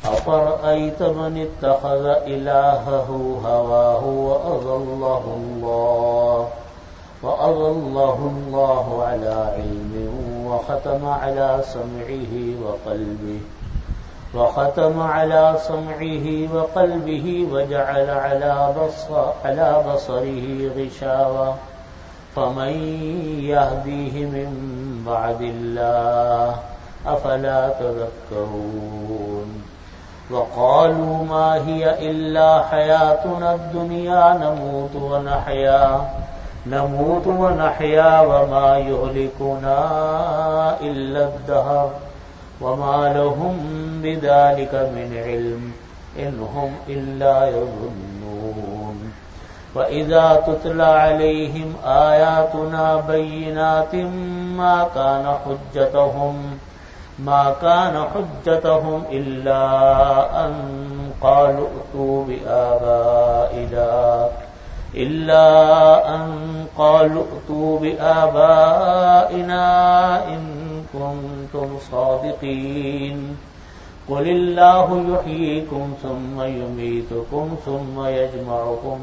أفرأيت من اتخذ إلهه هواه وأضله الله على علم وختم على سمعه وقلبه وجعل على بصره غشاوة فمن يهديه من بعد الله أفلا تذكرون وقالوا ما هي إلا حياتنا الدنيا نموت ونحيا وما يهلكنا إلا الدهر وما لهم بذلك من علم إن هم إلا يظنون وإذا تتلى عليهم آياتنا بينات ما كان حجتهم إلا أن قالوا ائتوا بآبائنا إن كنتم صادقين قل الله يحييكم ثم يميتكم ثم يجمعكم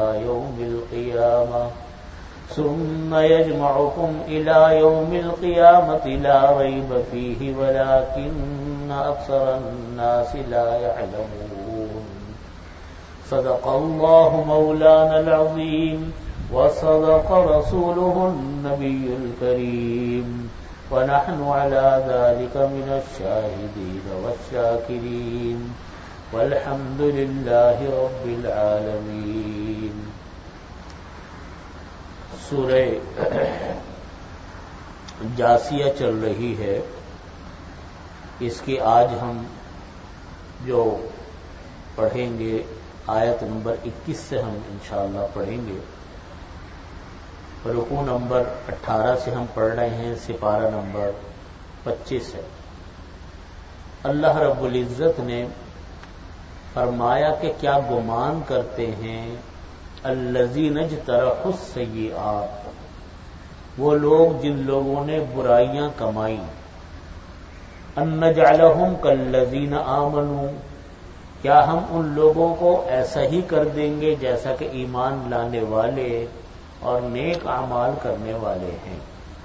إلى يوم القيامة لا ريب فيه ولكن أكثر الناس لا يعلمون صدق الله مولانا العظيم وصدق رسوله النبي الكريم ونحن على ذلك من الشاهدين والشاكرين والحمد لله رب العالمين. سورہ جاسیہ چل رہی ہے. اس کی آج ہم جو پڑھیں گے آیت نمبر 21 سے ہم انشاءاللہ پڑھیں گے. رکوع نمبر 18 سے ہم پڑھ رہے ہیں, سپارہ نمبر 25 ہے. اللہ رب العزت نے فرمایا کہ کیا گمان کرتے ہیں الذین اجترحوا السیئات, وہ لوگ جن لوگوں نے برائیاں کمائی, ان نجعلہم کالذین آمنوا, کیا ہم ان لوگوں کو ایسا ہی کر دیں گے جیسا کہ ایمان لانے والے اور نیک اعمال کرنے والے ہیں.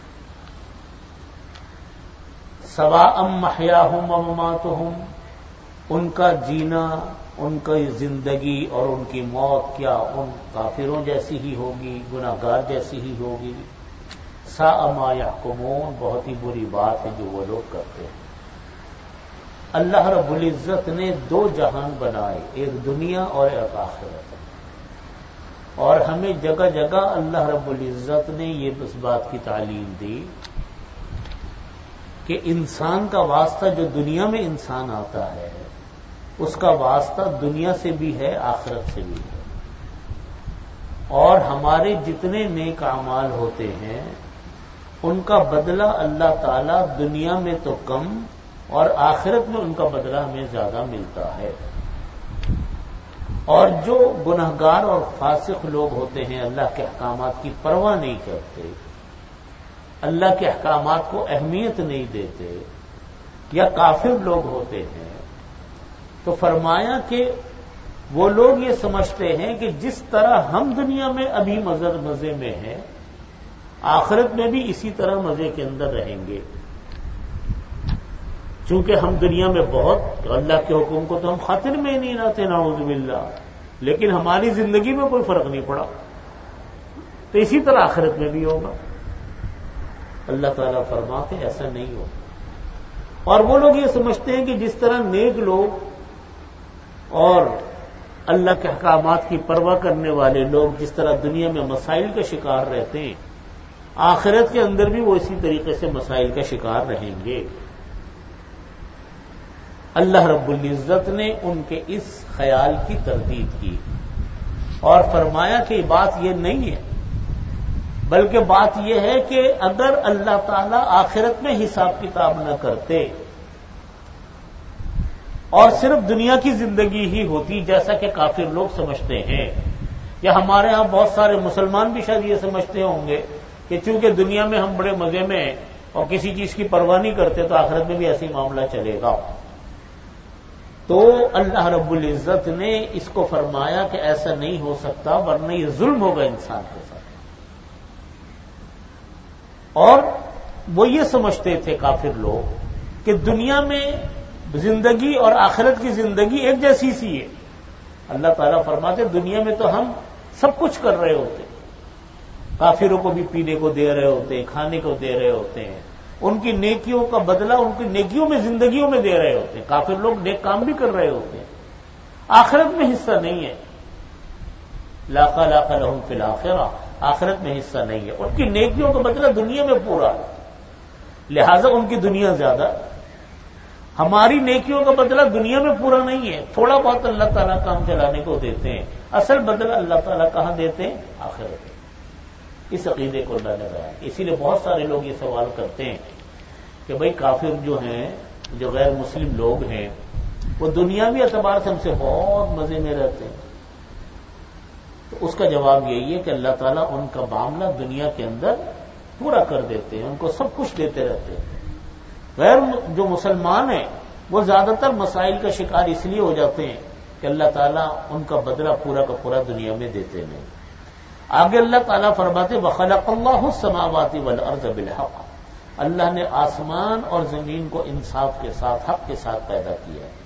سواء محیاہم ومماتہم, ان کا جینا, ان کی زندگی اور ان کی موت کیا ان کافروں جیسی ہی ہوگی, گناہگار جیسی ہی ہوگی. ساء ما یحکمون, بہت ہی بری بات ہے جو وہ لوگ کرتے ہیں. اللہ رب العزت نے دو جہان بنائے, ایک دنیا اور ایک آخرت, اور ہمیں جگہ جگہ اللہ رب العزت نے یہ اس بات کی تعلیم دی کہ انسان کا واسطہ جو دنیا میں انسان آتا ہے اس کا واسطہ دنیا سے بھی ہے, آخرت سے بھی ہے. اور ہمارے جتنے نیک اعمال ہوتے ہیں ان کا بدلہ اللہ تعالی دنیا میں تو کم اور آخرت میں ان کا بدلہ ہمیں زیادہ ملتا ہے. اور جو گنہگار اور فاسق لوگ ہوتے ہیں, اللہ کے احکامات کی پرواہ نہیں کرتے, اللہ کے احکامات کو اہمیت نہیں دیتے, یا کافر لوگ ہوتے ہیں, تو فرمایا کہ وہ لوگ یہ سمجھتے ہیں کہ جس طرح ہم دنیا میں ابھی مزے میں ہیں, آخرت میں بھی اسی طرح مزے کے اندر رہیں گے. چونکہ ہم دنیا میں بہت اللہ کے حکم کو تو ہم خاطر میں ہی نہیں لاتے, نعوذ باللہ, لیکن ہماری زندگی میں کوئی فرق نہیں پڑا, تو اسی طرح آخرت میں بھی ہوگا. اللہ تعالیٰ فرماتے ایسا نہیں ہوگا. اور وہ لوگ یہ سمجھتے ہیں کہ جس طرح نیک لوگ اور اللہ کے احکامات کی پرواہ کرنے والے لوگ جس طرح دنیا میں مسائل کا شکار رہتے ہیں, آخرت کے اندر بھی وہ اسی طریقے سے مسائل کا شکار رہیں گے. اللہ رب العزت نے ان کے اس خیال کی تردید کی اور فرمایا کہ بات یہ نہیں ہے, بلکہ بات یہ ہے کہ اگر اللہ تعالی آخرت میں حساب کتاب نہ کرتے اور صرف دنیا کی زندگی ہی ہوتی جیسا کہ کافر لوگ سمجھتے ہیں, یا ہمارے ہاں بہت سارے مسلمان بھی شاید یہ سمجھتے ہوں گے کہ چونکہ دنیا میں ہم بڑے مزے میں ہیں اور کسی چیز کی پرواہ نہیں کرتے تو آخرت میں بھی ایسے معاملہ چلے گا. تو اللہ رب العزت نے اس کو فرمایا کہ ایسا نہیں ہو سکتا ورنہ یہ ظلم ہوگا انسان کے ساتھ. اور وہ یہ سمجھتے تھے کافر لوگ کہ دنیا میں زندگی اور آخرت کی زندگی ایک جیسی سی ہے. اللہ تعالیٰ فرماتے دنیا میں تو ہم سب کچھ کر رہے ہوتے ہیں, کافروں کو بھی پینے کو دے رہے ہوتے ہیں, کھانے کو دے رہے ہوتے ہیں, ان کی نیکیوں کا بدلہ ان کی نیکیوں میں زندگیوں میں دے رہے ہوتے ہیں. کافر لوگ نیک کام بھی کر رہے ہوتے ہیں, آخرت میں حصہ نہیں ہے. لا خلاق لهم فی الآخرہ, آخرت میں حصہ نہیں ہے. ان کی نیکیوں کا بدلہ دنیا میں پورا ہے, لہذا ان کی دنیا زیادہ. ہماری نیکیوں کا بدلہ دنیا میں پورا نہیں ہے, تھوڑا بہت اللہ تعالیٰ کام چلانے کو دیتے ہیں, اصل بدلہ اللہ تعالیٰ کہاں دیتے ہیں؟ آخرت میں. اس عقیدے کو اللہ نے بیان. اسی لیے بہت سارے لوگ یہ سوال کرتے ہیں کہ بھئی کافر جو ہیں, جو غیر مسلم لوگ ہیں, وہ دنیاوی اعتبار سے ہم سے بہت مزے میں رہتے ہیں. تو اس کا جواب یہی ہے کہ اللہ تعالیٰ ان کا معاملہ دنیا کے اندر پورا کر دیتے ہیں, ان کو سب کچھ دیتے رہتے ہیں. غیر جو مسلمان ہیں وہ زیادہ تر مسائل کا شکار اس لیے ہو جاتے ہیں کہ اللہ تعالیٰ ان کا بدلہ پورا کا پورا دنیا میں دیتے نہیں. آگے اللہ تعالیٰ فرماتے وَخَلَقَ اللَّهُ السَّمَاوَاتِ وَالْأَرْضَ بِالْحَقِّ, اللہ نے آسمان اور زمین کو انصاف کے ساتھ, حق کے ساتھ پیدا کیا ہے.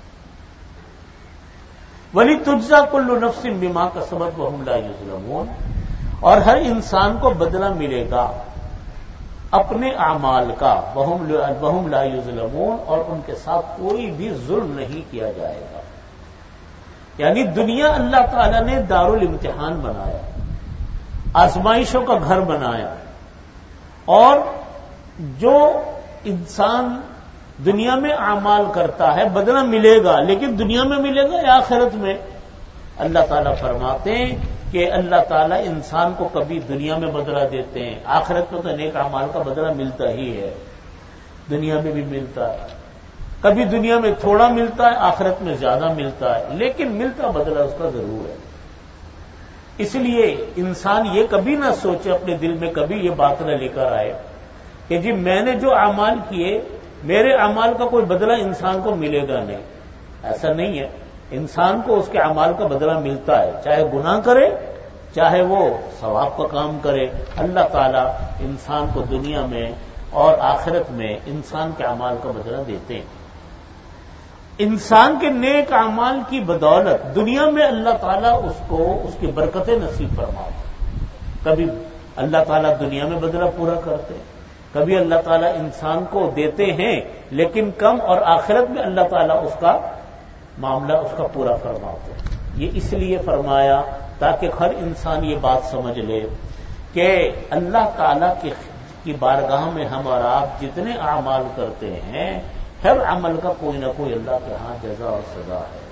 وَلِتُجْزَىٰ كُلُّ نَفْسٍ بِمَا كَسَبَتْ وَهُمْ لَا يُظْلَمُونَ, اور ہر انسان کو بدلہ ملے گا اپنے اعمال کا. وَهُمْ لَا يُظْلَمُونَ, اور ان کے ساتھ کوئی بھی ظلم نہیں کیا جائے گا. یعنی دنیا اللہ تعالیٰ نے دارالامتحان بنایا, آزمائشوں کا گھر بنایا, اور جو انسان دنیا میں اعمال کرتا ہے بدلہ ملے گا, لیکن دنیا میں ملے گا یا آخرت میں؟ اللہ تعالیٰ فرماتے ہیں کہ اللہ تعالیٰ انسان کو کبھی دنیا میں بدلہ دیتے ہیں, آخرت میں تو نیک اعمال کا بدلہ ملتا ہی ہے, دنیا میں بھی ملتا ہے. کبھی دنیا میں تھوڑا ملتا ہے, آخرت میں زیادہ ملتا ہے, لیکن ملتا بدلہ اس کا ضرور ہے. اس لیے انسان یہ کبھی نہ سوچے, اپنے دل میں کبھی یہ بات نہ لے کر آئے کہ جی میں نے جو اعمال کیے میرے اعمال کا کوئی بدلہ انسان کو ملے گا نہیں. ایسا نہیں ہے, انسان کو اس کے اعمال کا بدلہ ملتا ہے, چاہے گناہ کرے چاہے وہ ثواب کا کام کرے. اللہ تعالیٰ انسان کو دنیا میں اور آخرت میں انسان کے اعمال کا بدلہ دیتے ہیں. انسان کے نیک اعمال کی بدولت دنیا میں اللہ تعالیٰ اس کو اس کی برکتیں نصیب فرماتے. کبھی اللہ تعالیٰ دنیا میں بدلہ پورا کرتے, کبھی اللہ تعالیٰ انسان کو دیتے ہیں لیکن کم, اور آخرت میں اللہ تعالیٰ اس کا معاملہ اس کا پورا فرماتے. یہ اس لیے فرمایا تاکہ ہر انسان یہ بات سمجھ لے کہ اللہ تعالیٰ کی بارگاہ میں ہم اور آپ جتنے اعمال کرتے ہیں ہر عمل کا کوئی نہ کوئی اللہ کے ہاں جزا اور سزا ہے.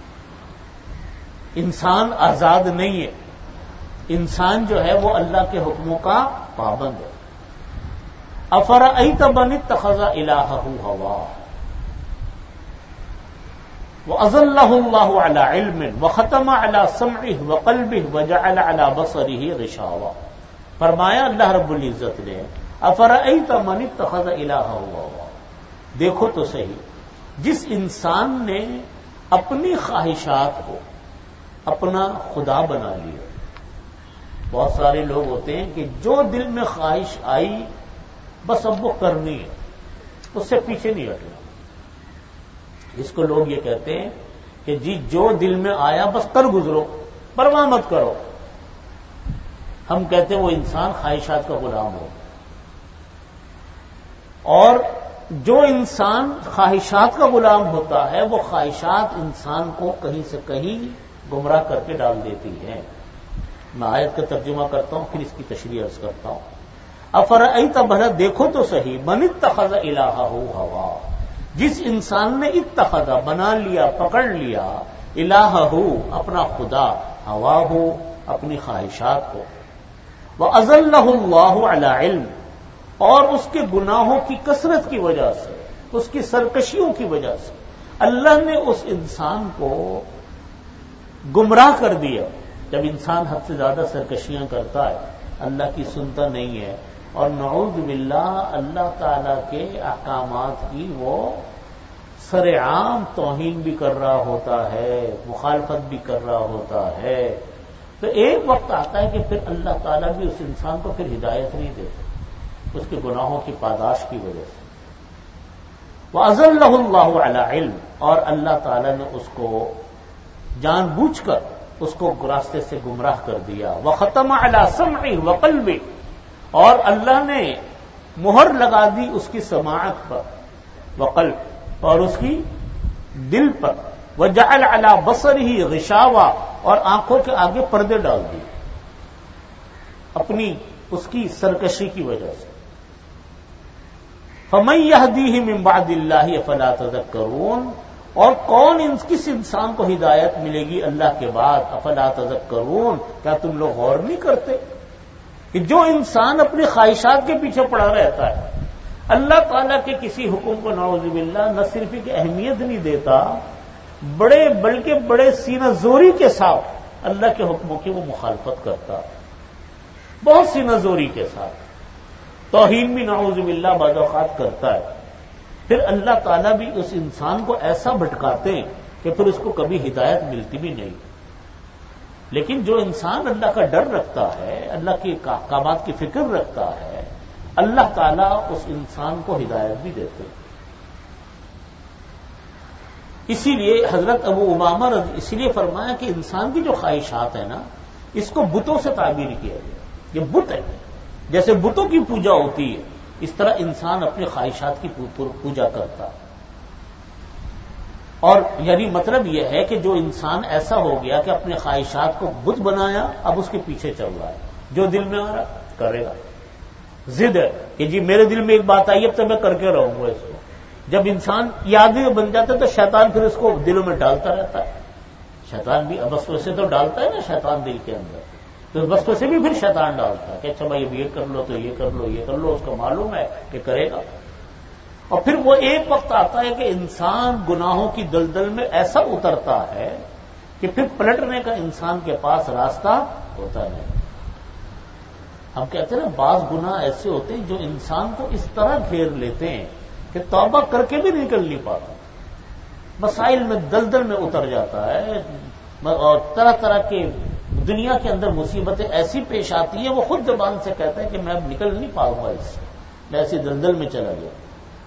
انسان آزاد نہیں ہے, انسان جو ہے وہ اللہ کے حکموں کا پابند ہے. افرأیت من اتخذ الہہ ہواہ وأضلہ اللہ علی علم وختم علی سمعہ وقلبہ وجعل علی بصرہ غشاوہ. فرمایا اللہ رب العزت نے افرأیت من اتخذ الہہ ہواہ, دیکھو تو صحیح جس انسان نے اپنی خواہشات کو اپنا خدا بنا لیا. بہت سارے لوگ ہوتے ہیں کہ جو دل میں خواہش آئی بس اب وہ کرنی ہے, اس سے پیچھے نہیں ہٹنا. اس کو لوگ یہ کہتے ہیں کہ جی جو دل میں آیا بس کر گزرو, پرواہ مت کرو. ہم کہتے ہیں وہ انسان خواہشات کا غلام ہو. اور جو انسان خواہشات کا غلام ہوتا ہے وہ خواہشات انسان کو کہیں سے کہیں گمراہ کر کے ڈال دیتی ہیں. میں آیت کا ترجمہ کرتا ہوں پھر اس کی تشریح عرض کرتا ہوں. افرأیت, بھلا دیکھو تو صحیح, من اتخذ الہہ ہوا, جس انسان نے اتخذ بنا لیا پکڑ لیا الہہ اپنا خدا, ہواہ اپنی خواہشات کو, وأضلہ اللہ علی علم, اور اس کے گناہوں کی کثرت کی وجہ سے اس کی سرکشیوں کی وجہ سے اللہ نے اس انسان کو گمراہ کر دیا. جب انسان حد سے زیادہ سرکشیاں کرتا ہے اللہ کی سنتا نہیں ہے, اور نعوذ باللہ اللہ تعالی کے احکامات کی وہ سر عام توہین بھی کر رہا ہوتا ہے، مخالفت بھی کر رہا ہوتا ہے، تو ایک وقت آتا ہے کہ پھر اللہ تعالیٰ بھی اس انسان کو پھر ہدایت نہیں دیتے اس کے گناہوں کی پاداش کی وجہ سے۔ وَأَضَلَّهُ اللَّهُ عَلَى عِلْمٍ، اور اللہ تعالیٰ نے اس کو جان بوجھ کر اس کو راستے سے گمراہ کر دیا۔ وَخَتَمَ عَلَى سَمْعِهِ وَقَلْبِهِ، اور اللہ نے مہر لگا دی اس کی سماعت پر، وقلب، اور اس کی دل پر، وَجَعَلَ عَلَى بَصَرِهِ غِشَاوَةً، اور آنکھوں کے آگے پردے ڈال دیے اپنی اس کی سرکشی کی وجہ سے۔ فَمَن يَهْدِيهِ مِن بَعْدِ اللَّهِ أَفَلَا تَذَكَّرُونَ، اور کون کس انسان کو ہدایت ملے گی اللہ کے بعد؟ افلا تذکرون، کیا تم لوگ غور نہیں کرتے کہ جو انسان اپنی خواہشات کے پیچھے پڑا رہتا ہے، اللہ تعالیٰ کے کسی حکم کو نعوذ باللہ نہ صرف کہ اہمیت نہیں دیتا، بلکہ بڑے سینہ زوری کے ساتھ اللہ کے حکموں کی وہ مخالفت کرتا، بہت سینہ زوری کے ساتھ توہین بھی نعوذ باللہ بعض اوقات کرتا ہے، پھر اللہ تعالیٰ بھی اس انسان کو ایسا بھٹکاتے ہیں کہ پھر اس کو کبھی ہدایت ملتی بھی نہیں۔ لیکن جو انسان اللہ کا ڈر رکھتا ہے، اللہ کے احکامات کی فکر رکھتا ہے، اللہ تعالیٰ اس انسان کو ہدایت بھی دیتے ہیں۔ اسی لیے حضرت ابو امامہ اس لیے فرمایا کہ انسان کی جو خواہشات ہیں نا، اس کو بتوں سے تعبیر کیا گیا، یہ بت ہے، جیسے بتوں کی پوجا ہوتی ہے اس طرح انسان اپنی خواہشات کی پوجا کرتا، اور یعنی مطلب یہ ہے کہ جو انسان ایسا ہو گیا کہ اپنے خواہشات کو بت بنایا، اب اس کے پیچھے چل رہا ہے، جو دل میں آ رہا کرے گا، ضد ہے کہ جی میرے دل میں ایک بات آئی اب تو میں کر کے رہوں گا اس کو۔ جب انسان یہ آدمی بن جاتا ہے تو شیطان پھر اس کو دلوں میں ڈالتا رہتا ہے، شیطان بھی وسوسے تو ڈالتا ہے نا شیطان دل کے اندر، تو وسوسے بھی پھر شیطان ڈالتا ہے کہ اچھا بھائی اب یہ کر لو تو یہ کر لو یہ کر لو، اس کو معلوم ہے کہ کرے گا، اور پھر وہ ایک وقت آتا ہے کہ انسان گناہوں کی دلدل میں ایسا اترتا ہے کہ پھر پلٹنے کا انسان کے پاس راستہ ہوتا نہیں۔ ہم کہتے ہیں نا بعض گناہ ایسے ہوتے ہیں جو انسان کو اس طرح گھیر لیتے ہیں کہ توبہ کر کے بھی نکل نہیں پاتا، مسائل میں دلدل میں اتر جاتا ہے، اور طرح طرح کے دنیا کے اندر مصیبتیں ایسی پیش آتی ہیں، وہ خود زبان سے کہتا ہے کہ میں اب نکل نہیں پاؤں گا اس سے، میں ایسی دلدل میں چلا گیا۔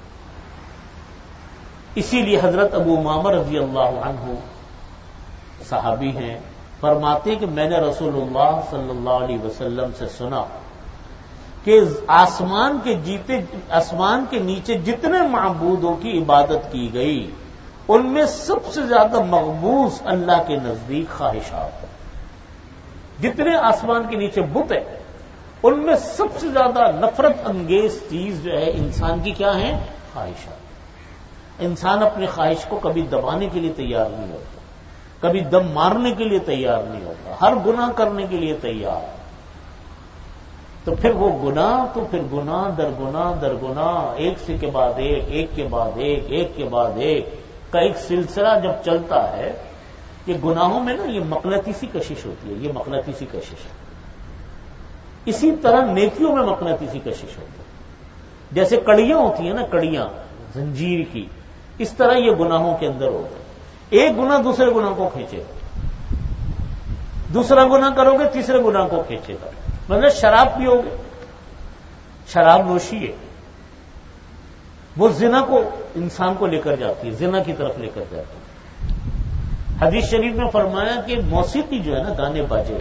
اسی لیے حضرت ابو امامہ رضی اللہ عنہ صحابی ہیں، فرماتے کہ میں نے رسول اللہ صلی اللہ علیہ وسلم سے سنا کہ آسمان کے نیچے جتنے معبودوں کی عبادت کی گئی ان میں سب سے زیادہ مقبوض اللہ کے نزدیک خواہشات ہیں۔ جتنے آسمان کے نیچے بت ہیں ان میں سب سے زیادہ نفرت انگیز چیز جو ہے انسان کی کیا ہے؟ خواہشات۔ انسان اپنی خواہش کو کبھی دبانے کے لیے تیار نہیں ہوتا، کبھی دم مارنے کے لیے تیار نہیں ہوتا، ہر گناہ کرنے کے لیے تیار، تو پھر وہ گناہ تو پھر گناہ در گناہ در گناہ، ایک سے کے بعد ایک کے بعد ایک کے بعد ایک کا ایک سلسلہ جب چلتا ہے، یہ گناہوں میں نا یہ مقناطیسی کشش ہوتی ہے، یہ مقناطیسی کشش ہے۔ اسی طرح نیکیوں میں مقناطیسی کشش ہوتی ہے، جیسے کڑیاں ہوتی ہیں نا، کڑیاں زنجیر کی، اس طرح یہ گناہوں کے اندر ہوتا ہے، ایک گناہ دوسرے گناہ کو کھینچے گا، دوسرا گناہ کرو گے تیسرے گناہ کو کھینچے گا۔ مطلب شراب پیو گے، شراب نوشی ہے، وہ زنا کو انسان کو لے کر جاتی ہے، زنا کی طرف لے کر جاتی ہے۔ حدیث شریف میں فرمایا کہ موسیقی جو ہے نا، گانے باجے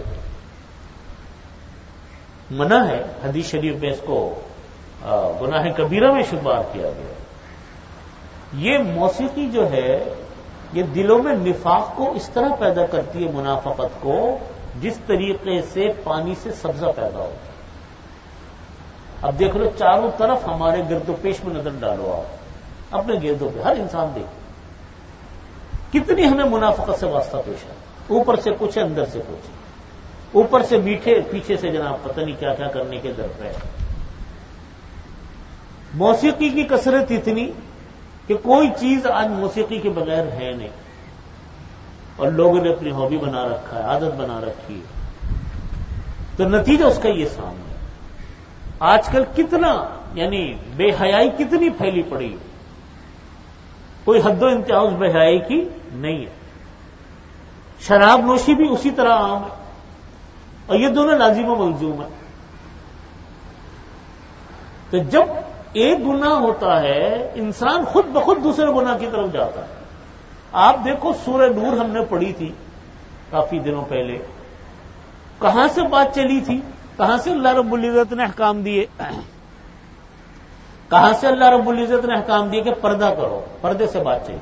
منع ہے، حدیث شریف میں اس کو گناہ کبیرہ میں شمار کیا گیا۔ یہ موسیقی جو ہے یہ دلوں میں نفاق کو اس طرح پیدا کرتی ہے، منافقت کو، جس طریقے سے پانی سے سبزہ پیدا ہوتا ہے۔ اب دیکھ لو چاروں طرف ہمارے گرد و پیش میں نظر ڈالو، آپ اپنے گردوں پہ ہر انسان دیکھ کتنی ہمیں منافقت سے واسطہ پیش ہے، اوپر سے کچھ اندر سے کچھ، اوپر سے میٹھے پیچھے سے جناب پتہ نہیں کیا کیا کرنے کے در پہ۔ موسیقی کی کثرت اتنی کہ کوئی چیز آج موسیقی کے بغیر ہے نہیں، اور لوگوں نے اپنی ہابی بنا رکھا ہے، عادت بنا رکھی ہے، تو نتیجہ اس کا یہ سامنے ہے۔ آج کل کتنا یعنی بے حیائی کتنی پھیلی پڑی، کوئی حد و انتہا اس بے حیائی کی نہیں ہے. شراب نوشی بھی اسی طرح عام ہے، اور یہ دونوں لازم و ملزوم ہیں. تو جب ایک گناہ ہوتا ہے انسان خود بخود دوسرے گناہ کی طرف جاتا ہے. آپ دیکھو سورہ نور ہم نے پڑھی تھی کافی دنوں پہلے، کہاں سے بات چلی تھی، کہاں سے اللہ رب العزت نے احکام دیے، کہاں سے اللہ رب العزت نے احکام دیے کہ پردہ کرو، پردے سے بات چلی.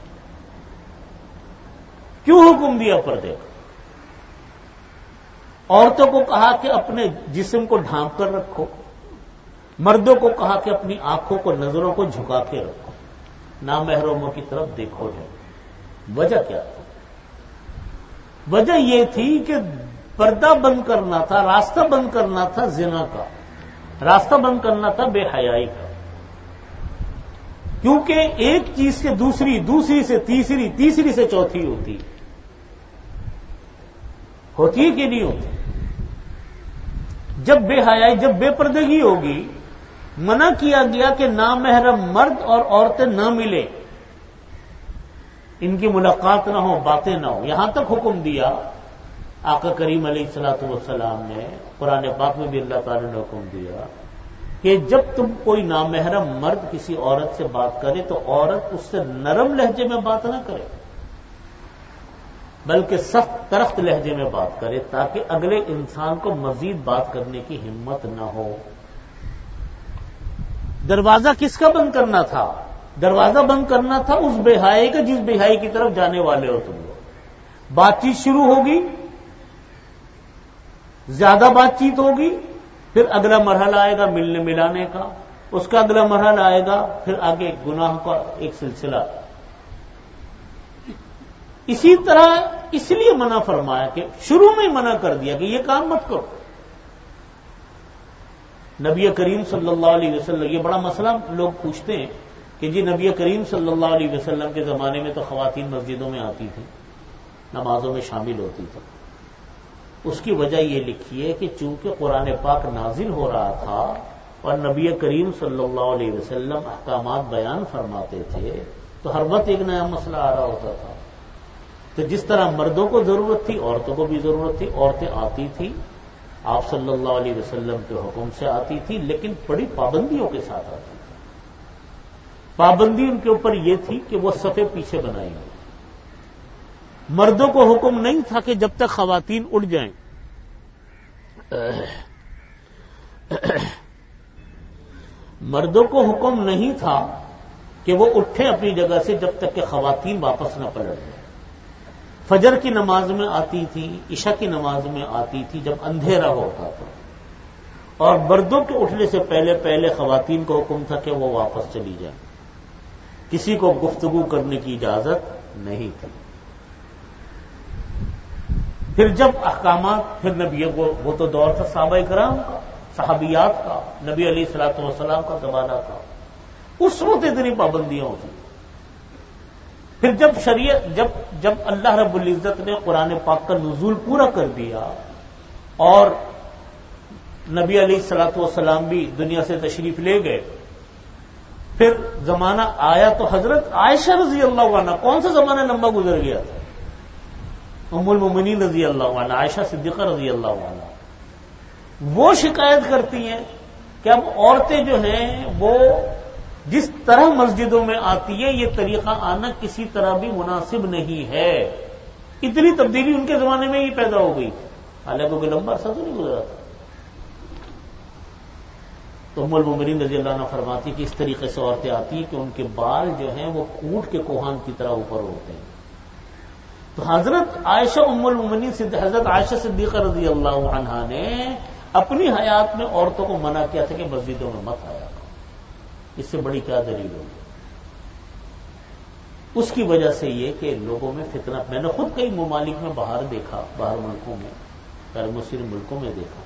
کیوں حکم دیا پردے کا؟ عورتوں کو کہا کہ اپنے جسم کو ڈھانپ کر رکھو، مردوں کو کہا کہ اپنی آنکھوں کو، نظروں کو جھکا کے رکھو، نامحرموں کی طرف دیکھو جائے. وجہ کیا تھی؟ وجہ یہ تھی کہ پردہ بند کرنا تھا، راستہ بند کرنا تھا زنا کا، راستہ بند کرنا تھا بے حیائی کا. کیونکہ ایک چیز سے دوسری، دوسری سے تیسری، تیسری سے چوتھی ہوتی ہے کہ نہیں ہوتی؟ جب بے حیائی، جب بے پردگی ہوگی، منع کیا گیا کہ نامحرم مرد اور عورتیں نہ ملے، ان کی ملاقات نہ ہو، باتیں نہ ہو. یہاں تک حکم دیا آقا کریم علیہ الصلوۃ والسلام نے، قرآن پاک میں بھی اللہ تعالی نے حکم دیا کہ جب تم کوئی نامحرم مرد کسی عورت سے بات کرے تو عورت اس سے نرم لہجے میں بات نہ کرے، بلکہ سخت ترخت لہجے میں بات کرے، تاکہ اگلے انسان کو مزید بات کرنے کی ہمت نہ ہو. دروازہ کس کا بند کرنا تھا؟ دروازہ بند کرنا تھا اس بے حیائی کا جس بے حیائی کی طرف جانے والے ہو تم لوگ. بات چیت شروع ہوگی، زیادہ بات چیت ہوگی، پھر اگلا مرحلہ آئے گا ملنے ملانے کا، اس کا اگلا مرحلہ آئے گا پھر آگے گناہ کا ایک سلسلہ. اسی طرح اس لیے منع فرمایا کہ شروع میں منع کر دیا کہ یہ کام مت کرو. نبی کریم صلی اللہ علیہ وسلم، یہ بڑا مسئلہ لوگ پوچھتے ہیں کہ جی نبی کریم صلی اللہ علیہ وسلم کے زمانے میں تو خواتین مسجدوں میں آتی تھیں، نمازوں میں شامل ہوتی تھیں. اس کی وجہ یہ لکھی ہے کہ چونکہ قرآن پاک نازل ہو رہا تھا اور نبی کریم صلی اللہ علیہ وسلم احکامات بیان فرماتے تھے تو ہر وقت ایک نیا مسئلہ آ رہا ہوتا تھا. تو جس طرح مردوں کو ضرورت تھی عورتوں کو بھی ضرورت تھی. عورتیں آتی تھی، آپ صلی اللہ علیہ وسلم کے حکم سے آتی تھی، لیکن بڑی پابندیوں کے ساتھ آتی تھی. پابندی ان کے اوپر یہ تھی کہ وہ صفیں پیچھے بنائیں گے. مردوں کو حکم نہیں تھا کہ جب تک خواتین اٹھ جائیں، مردوں کو حکم نہیں تھا کہ وہ اٹھیں اپنی جگہ سے جب تک کہ خواتین واپس نہ پلٹ جائیں. فجر کی نماز میں آتی تھی، عشاء کی نماز میں آتی تھی جب اندھیرا ہوتا تھا، اور مردوں کے اٹھنے سے پہلے پہلے خواتین کو حکم تھا کہ وہ واپس چلی جائیں. کسی کو گفتگو کرنے کی اجازت نہیں تھی. پھر جب احکامات، پھر نبی وہ تو دور تھا صحابہ کرام کا، صحابیات کا، نبی علیہ الصلوۃ والسلام کا زمانہ تھا، اس وقت اتنی پابندیاں ہوتی. پھر جب شریعت، جب اللہ رب العزت نے قرآن پاک کا نزول پورا کر دیا اور نبی علیہ الصلوۃ والسلام بھی دنیا سے تشریف لے گئے، پھر زمانہ آیا تو حضرت عائشہ رضی اللہ عنہ، کون سا زمانہ لمبا گزر گیا تھا، ام المومنین رضی اللہ عنہ، عائشہ صدیقہ رضی اللہ عنہ، وہ شکایت کرتی ہیں کہ اب عورتیں جو ہیں وہ جس طرح مسجدوں میں آتی ہے یہ طریقہ آنا کسی طرح بھی مناسب نہیں ہے. اتنی تبدیلی ان کے زمانے میں ہی پیدا ہو گئی، حالانکہ کوئی لمبا عرصہ تو نہیں گزرا تھا. تو ام المومنین رضی اللہ عنہ فرماتی کہ اس طریقے سے عورتیں آتی ہیں کہ ان کے بال جو ہیں وہ اونٹ کے کوہان کی طرح اوپر ہوتے ہیں. تو حضرت عائشہ ام المومنین حضرت عائشہ صدیقہ رضی اللہ عنہا نے اپنی حیات میں عورتوں کو منع کیا تھا کہ مسجدوں میں مت آیا. اس سے بڑی کیا دلیل ہوگی؟ اس کی وجہ سے یہ کہ لوگوں میں فتنہ. میں نے خود کئی ممالک میں باہر دیکھا، باہر ملکوں میں، غیر مسلم ملکوں میں دیکھا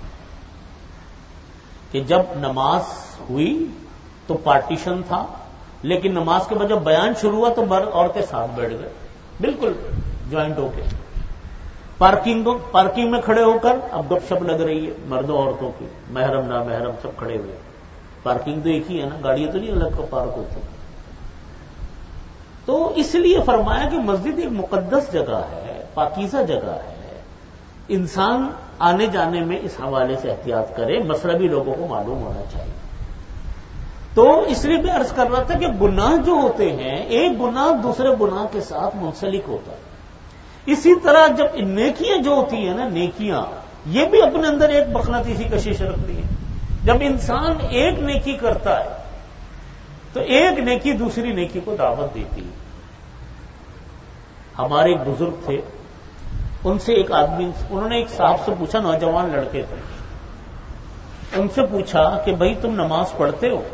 کہ جب نماز ہوئی تو پارٹیشن تھا، لیکن نماز کے بعد جب بیان شروع ہوا تو مرد عورتیں ساتھ بیٹھ گئے، بالکل جوائنٹ ہو کے. پارکنگ میں کھڑے ہو کر اب گپ شپ لگ رہی ہے مردوں عورتوں کی، محرم نامحرم سب کھڑے ہوئے. پارکنگ تو ایک ہی ہے نا، گاڑیاں تو نہیں الگ کو پارک ہوتی. تو اس لیے فرمایا کہ مسجد ایک مقدس جگہ ہے، پاکیزہ جگہ ہے، انسان آنے جانے میں اس حوالے سے احتیاط کرے، مسئلہ بھی لوگوں کو معلوم ہونا چاہیے۔ تو اس لیے میں عرض کر رہا تھا کہ گناہ جو ہوتے ہیں، ایک گناہ دوسرے گناہ کے ساتھ منسلک ہوتا ہے۔ اسی طرح جب نیکیاں جو ہوتی ہیں نا، نیکیاں یہ بھی اپنے اندر ایک مقناطیسی کشش رکھتی ہیں۔ جب انسان ایک نیکی کرتا ہے تو ایک نیکی دوسری نیکی کو دعوت دیتی ہے۔ ہمارے ایک بزرگ تھے، ان سے ایک آدمی، انہوں نے ایک صاحب سے پوچھا، نوجوان لڑکے تھے، ان سے پوچھا کہ بھائی تم نماز پڑھتے ہو؟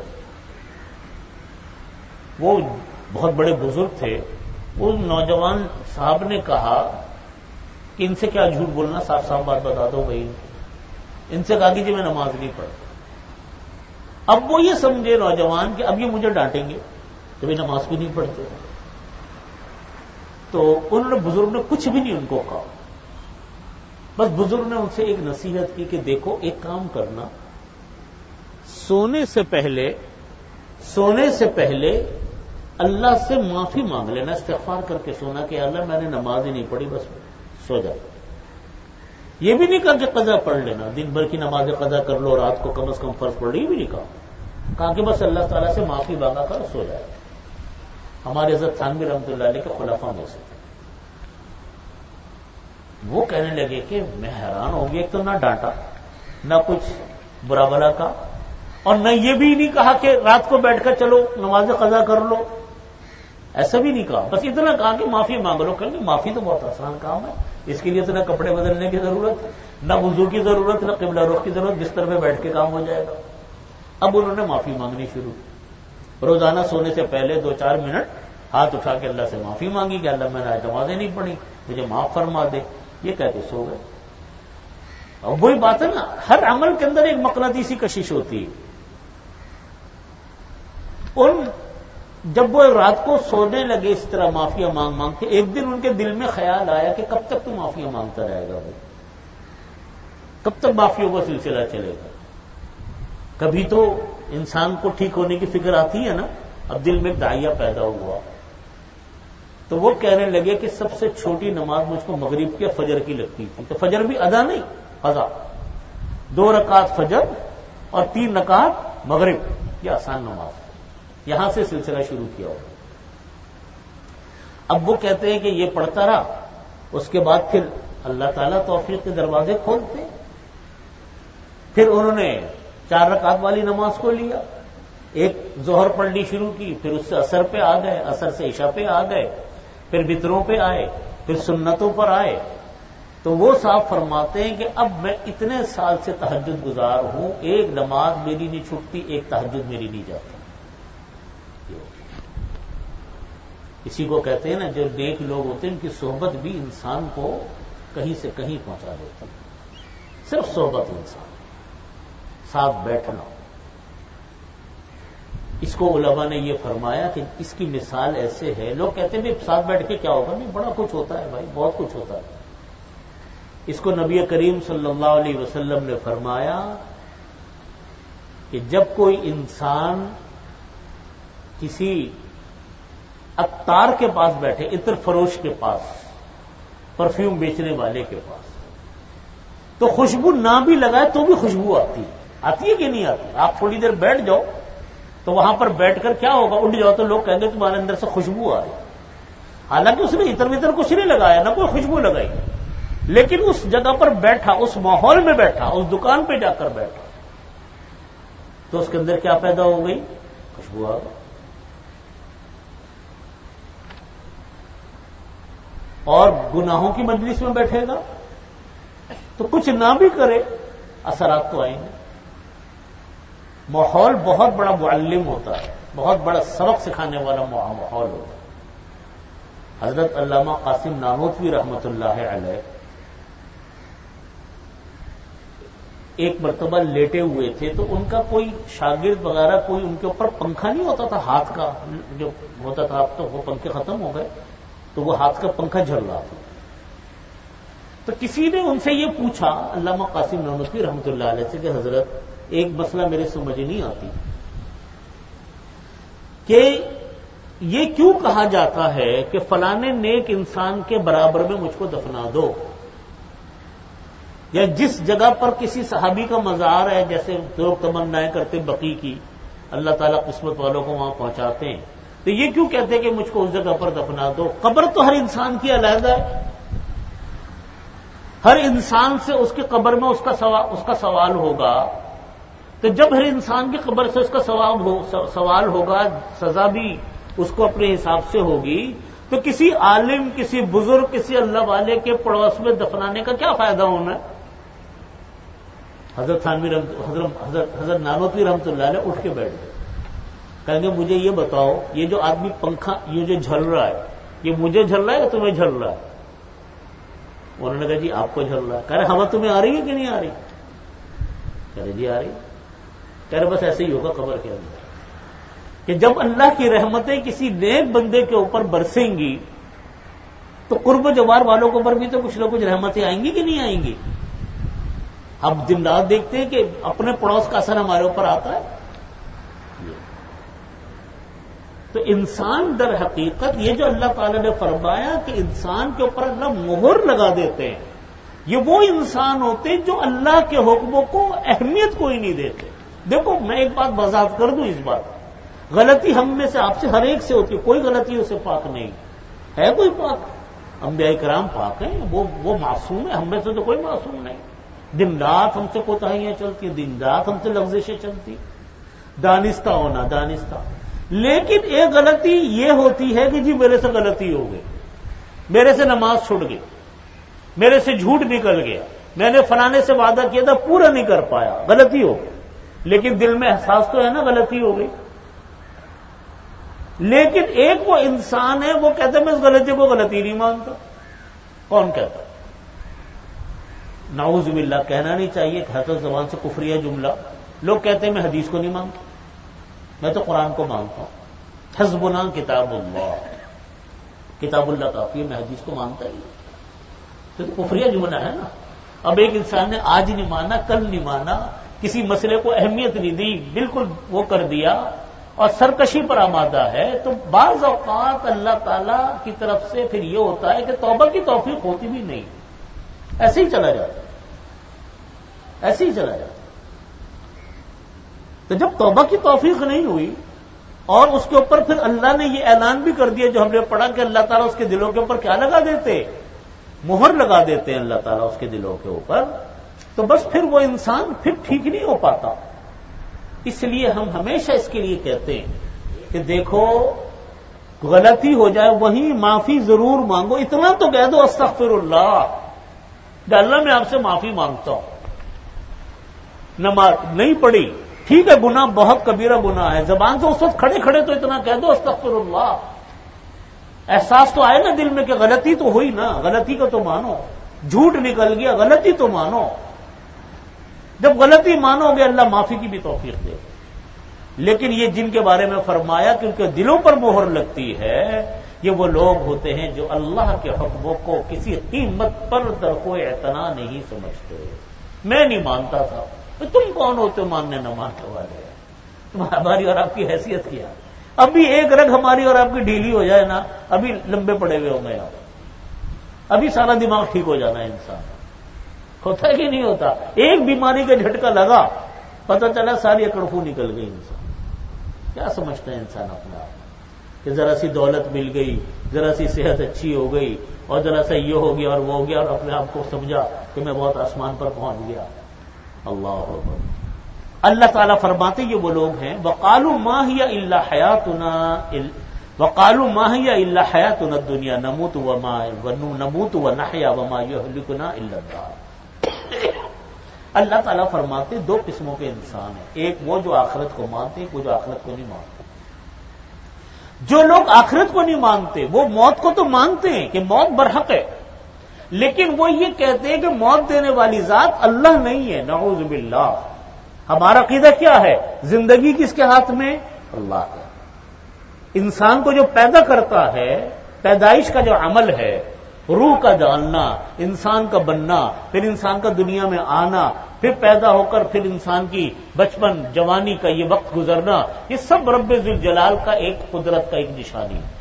وہ بہت بڑے بزرگ تھے، وہ نوجوان صاحب نے کہا کہ ان سے کیا جھوٹ بولنا، صاف صاف بات بتا دو بھائی۔ ان سے کہا کہ جی میں نماز نہیں پڑھتا۔ اب وہ یہ سمجھے نوجوان کہ اب یہ مجھے ڈانٹیں گے کہ بھائی نماز بھی نہیں پڑھتے۔ تو انہوں نے، بزرگ نے کچھ بھی نہیں ان کو کہا، بس بزرگ نے ان سے ایک نصیحت کی کہ دیکھو ایک کام کرنا، سونے سے پہلے اللہ سے معافی مانگ لینا، استغفار کر کے سونا کہ اللہ میں نے نماز ہی نہیں پڑھی، بس سو جاؤ۔ یہ بھی نہیں کہا کہ قضا پڑھ لینا، دن بھر کی نماز قضا کر لو، رات کو کم از کم فرض پڑھ لی، یہ بھی نہیں کہا کہ بس اللہ تعالیٰ سے معافی مانگا کر سو جائے۔ ہمارے حضرت تھانوی رحمۃ اللہ علیہ کے خلفاء میں سے وہ کہنے لگے کہ میں حیران ہو گیا، ایک تو نہ ڈانٹا، نہ کچھ برا بھلا کا، اور نہ یہ بھی نہیں کہا کہ رات کو بیٹھ کر چلو نماز قضا کر لو، ایسا بھی نہیں کہا، بس اتنا کہا کہ معافی مانگ لو۔ کہ معافی تو بہت آسان کام ہے، اس کے لیے تو نہ کپڑے بدلنے کی ضرورت، نہ وضو کی ضرورت، نہ قبلہ رخ کی ضرورت، بستر میں بیٹھ کے کام ہو جائے گا۔ اب انہوں نے معافی مانگنی شروع کی، روزانہ سونے سے پہلے 2-4 منٹ ہاتھ اٹھا کے اللہ سے معافی مانگی کہ اللہ میں نے آج نمازیں نہیں پڑھی، مجھے معاف فرما دے، یہ کہتے سو گئے۔ اور وہی بات ہے نا، ہر عمل کے اندر ایک مقناطیسی کشش ہوتی ہے۔ جب وہ رات کو سونے لگے اس طرح معافیاں مانگ مانگ کے، ایک دن ان کے دل میں خیال آیا کہ کب تک تو معافیاں مانگتا رہے گا بھائی، کب تک معافیوں کا سلسلہ چلے گا؟ کبھی تو انسان کو ٹھیک ہونے کی فکر آتی ہے نا۔ اب دل میں ایک داعیہ پیدا ہوا، تو وہ کہنے لگے کہ سب سے چھوٹی نماز مجھ کو مغرب کی فجر کی لگتی تھی، تو فجر بھی ادا نہیں، قضا، 2 رکعت فجر اور 3 رکعت مغرب، یہ آسان نماز، یہاں سے سلسلہ شروع کیا ہو۔ اب وہ کہتے ہیں کہ یہ پڑھتا رہا، اس کے بعد پھر اللہ تعالیٰ توفیق کے دروازے کھولتے، پھر انہوں نے 4 رکعت والی نماز کو لیا، ایک ظہر پڑھنی شروع کی، پھر اس سے عصر پہ آ گئے، عصر سے عشاء پہ آ گئے، پھر وتروں پہ آئے، پھر سنتوں پر آئے۔ تو وہ صاحب فرماتے ہیں کہ اب میں اتنے سال سے تہجد گزار ہوں، ایک نماز میری نہیں چھوٹتی، ایک تہجد میری نہیں جاتی۔ اسی کو کہتے ہیں نا، جو نیک لوگ ہوتے ہیں ان کی صحبت بھی انسان کو کہیں سے کہیں پہنچا دیتی ہے۔ صرف صحبت انسان، ساتھ بیٹھنا، اس کو علماء نے یہ فرمایا کہ اس کی مثال ایسے ہے، لوگ کہتے ہیں بھی ساتھ بیٹھ کے کیا ہوگا؟ نہیں، بڑا کچھ ہوتا ہے بھائی، بہت کچھ ہوتا ہے۔ اس کو نبی کریم صلی اللہ علیہ وسلم نے فرمایا کہ جب کوئی انسان کسی عطار کے پاس بیٹھے، عطر فروش کے پاس، پرفیوم بیچنے والے کے پاس، تو خوشبو نہ بھی لگائے تو بھی خوشبو آتی ہے کہ نہیں آتی؟ آپ تھوڑی دیر بیٹھ جاؤ تو وہاں پر بیٹھ کر کیا ہوگا؟ اٹھ جاؤ تو لوگ کہیں گے تمہارے اندر سے خوشبو آ رہی، حالانکہ اس نے عطر وطر کچھ نہیں لگایا، نہ کوئی خوشبو لگائی، لیکن اس جگہ پر بیٹھا، اس ماحول میں بیٹھا، اس دکان پہ جا کر بیٹھا، تو اس کے اندر کیا پیدا ہو گئی؟ خوشبو آ گئی۔ اور گناہوں کی مجلس میں بیٹھے گا تو کچھ نہ بھی کرے، اثرات تو آئیں گے۔ ماحول بہت بڑا معلم ہوتا ہے، بہت بڑا سبق سکھانے والا ماحول ہوتا ہے۔ حضرت علامہ قاسم نانوتوی رحمۃ اللہ علیہ ایک مرتبہ لیٹے ہوئے تھے، تو ان کا کوئی شاگرد وغیرہ، کوئی ان کے اوپر پنکھا نہیں ہوتا تھا ہاتھ کا جو ہوتا تھا، اب تو وہ پنکھے ختم ہو گئے، تو وہ ہاتھ کا پنکھا جھل رہا تھا۔ تو کسی نے ان سے یہ پوچھا علامہ قاسم نانوتوی رحمۃ اللہ علیہ سے کہ حضرت ایک مسئلہ میرے سمجھ نہیں آتی کہ یہ کیوں کہا جاتا ہے کہ فلانے نیک انسان کے برابر میں مجھ کو دفنا دو، یا جس جگہ پر کسی صحابی کا مزار ہے، جیسے لوگ تمنائیں کرتے بقی کی، اللہ تعالیٰ قسمت والوں کو وہاں پہنچاتے ہیں، تو یہ کیوں کہتے ہیں کہ مجھ کو اس جگہ پر دفنا دو؟ قبر تو ہر انسان کی علیحدہ ہے، ہر انسان سے اس کی قبر میں اس کا سوال ہوگا، تو جب ہر انسان کی قبر سے اس کا سوال ہوگا، سزا بھی اس کو اپنے حساب سے ہوگی، تو کسی عالم، کسی بزرگ، کسی اللہ والے کے پڑوس میں دفنانے کا کیا فائدہ ہونا ہے؟ حضرت نانوتوی رحمۃ اللہ علیہ اٹھ کے بیٹھ گئے، کہیں گے مجھے یہ بتاؤ، یہ جو آدمی پنکھا یہ جو جھل رہا ہے، یہ مجھے جھل رہا ہے یا تمہیں جھل رہا ہے؟ انہوں نے کہا جی آپ کو جھل رہا ہے۔ کہہ رہے ہوا تمہیں آ رہی ہے کہ نہیں آ رہی؟ کہہ رہے جی آ رہی۔ کہہ رہے بس ایسے ہی ہوگا قبر کے اندر، کہ جب اللہ کی رحمتیں کسی نیک بندے کے اوپر برسیں گی تو قرب و جوار والوں کو پر بھی تو کچھ نہ کچھ رحمتیں آئیں گی کہ نہیں آئیں گی؟ ہم دن رات دیکھتے ہیں کہ اپنے پڑوس کا اثر ہمارے اوپر آتا ہے۔ تو انسان در حقیقت یہ جو اللہ تعالی نے فرمایا کہ انسان کے اوپر اللہ مہر لگا دیتے ہیں، یہ وہ انسان ہوتے ہیں جو اللہ کے حکموں کو اہمیت کوئی نہیں دیتے۔ دیکھو میں ایک بات وضاحت کر دوں، اس بات غلطی ہم میں سے آپ سے ہر ایک سے ہوتی ہے، کوئی غلطی اسے پاک نہیں ہے، کوئی پاک؟ انبیاء کرام پاک ہیں، وہ معصوم ہے، ہم میں سے تو کوئی معصوم نہیں۔ دن رات ہم سے کوتاہیاں چلتی ہیں، دن رات ہم سے لغزشیں چلتی، دانستہ ہونا دانستہ۔ لیکن ایک غلطی یہ ہوتی ہے کہ جی میرے سے غلطی ہو گئی، میرے سے نماز چھوٹ گئی، میرے سے جھوٹ نکل گیا، میں نے فلانے سے وعدہ کیا تھا پورا نہیں کر پایا، غلطی ہو گئی، لیکن دل میں احساس تو ہے نا غلطی ہو گئی۔ لیکن ایک وہ انسان ہے، وہ کہتا ہے میں اس غلطی کو غلطی نہیں مانتا۔ کون کہتا؟ نعوذ باللہ، کہنا نہیں چاہیے کہ حضرت زبان سے کفریہ جملہ۔ لوگ کہتے ہیں میں حدیث کو نہیں مانتا، میں تو قرآن کو مانتا ہوں، حسبنا کتاب اللہ، کتاب اللہ کافی ہے، میں حدیث کو مانتا ہی تو کفریہ جملہ ہے نا۔ اب ایک انسان نے آج نہیں مانا، کل نہیں مانا، کسی مسئلے کو اہمیت نہیں دی، بالکل وہ کر دیا اور سرکشی پر آمادہ ہے، تو بعض اوقات اللہ تعالی کی طرف سے پھر یہ ہوتا ہے کہ توبہ کی توفیق ہوتی بھی نہیں، ایسے ہی چلا جاتا، ایسے ہی چلا جاتا۔ تو جب توبہ کی توفیق نہیں ہوئی اور اس کے اوپر پھر اللہ نے یہ اعلان بھی کر دیا جو ہم نے پڑھا کہ اللہ تعالیٰ اس کے دلوں کے اوپر کیا لگا دیتے؟ مہر لگا دیتے ہیں اللہ تعالیٰ اس کے دلوں کے اوپر، تو بس پھر وہ انسان پھر ٹھیک نہیں ہو پاتا۔ اس لیے ہم ہمیشہ اس کے لیے کہتے ہیں کہ دیکھو غلطی ہو جائے وہیں معافی ضرور مانگو، اتنا تو کہہ دو استغفر اللہ، کہ اللہ میں آپ سے معافی مانگتا ہوں۔ نماز نہیں پڑھی، ٹھیک ہے، گناہ بہت کبیرہ گناہ ہے، زبان سے اس وقت کھڑے کھڑے تو اتنا کہہ دو استغفر اللہ، احساس تو آئے نا دل میں کہ غلطی تو ہوئی نا، غلطی کا تو مانو، جھوٹ نکل گیا، غلطی تو مانو۔ جب غلطی مانو گے اللہ معافی کی بھی توفیق دے۔ لیکن یہ جن کے بارے میں فرمایا کہ ان کے دلوں پر مہر لگتی ہے، یہ وہ لوگ ہوتے ہیں جو اللہ کے حکموں کو کسی قیمت پر درخواست اعتنا نہیں سمجھتے۔ میں نہیں مانتا تھا، تم کون ہوتے ماننے نہ ماننے والے؟ ہماری اور آپ کی حیثیت کیا؟ ابھی ایک رگ ہماری اور آپ کی ڈھیلی ہو جائے نا، ابھی لمبے پڑے ہوئے ہوں گے آپ، ابھی سارا دماغ ٹھیک ہو جانا ہے انسان۔ ہوتا ہے کہ نہیں ہوتا؟ ایک بیماری کا جھٹکا لگا، پتہ چلا ساری اکڑفو نکل گئی انسان۔ کیا سمجھتا ہے انسان اپنے آپ کہ ذرا سی دولت مل گئی، ذرا سی صحت اچھی ہو گئی اور ذرا سا یہ ہو گیا اور وہ ہو گیا، اور اپنے آپ کو سمجھا کہ میں بہت آسمان پر پہنچ گیا۔ اللہ اکبر۔ اللہ تعالیٰ فرماتے یہ وہ لوگ ہیں وقالوا ما هي الا حیاتنا وقالوا ما هي الا حیاتنا الدنیا نموت ونحیا وما يهلكنا الا الدهر۔ اللہ تعالیٰ فرماتے دو قسموں کے انسان ہیں، ایک وہ جو آخرت کو مانتے، ایک وہ جو آخرت کو نہیں مانتے۔ جو لوگ آخرت کو نہیں مانتے وہ موت کو تو مانتے ہیں کہ موت برحق ہے، لیکن وہ یہ کہتے ہیں کہ موت دینے والی ذات اللہ نہیں ہے، نعوذ باللہ۔ ہمارا عقیدہ کیا ہے؟ زندگی کس کے ہاتھ میں؟ اللہ ہے۔ انسان کو جو پیدا کرتا ہے، پیدائش کا جو عمل ہے روح کا ڈالنا، انسان کا بننا، پھر انسان کا دنیا میں آنا، پھر پیدا ہو کر پھر انسان کی بچپن جوانی کا یہ وقت گزرنا، یہ سب رب ذوالجلال کا ایک قدرت کا ایک نشانی ہے۔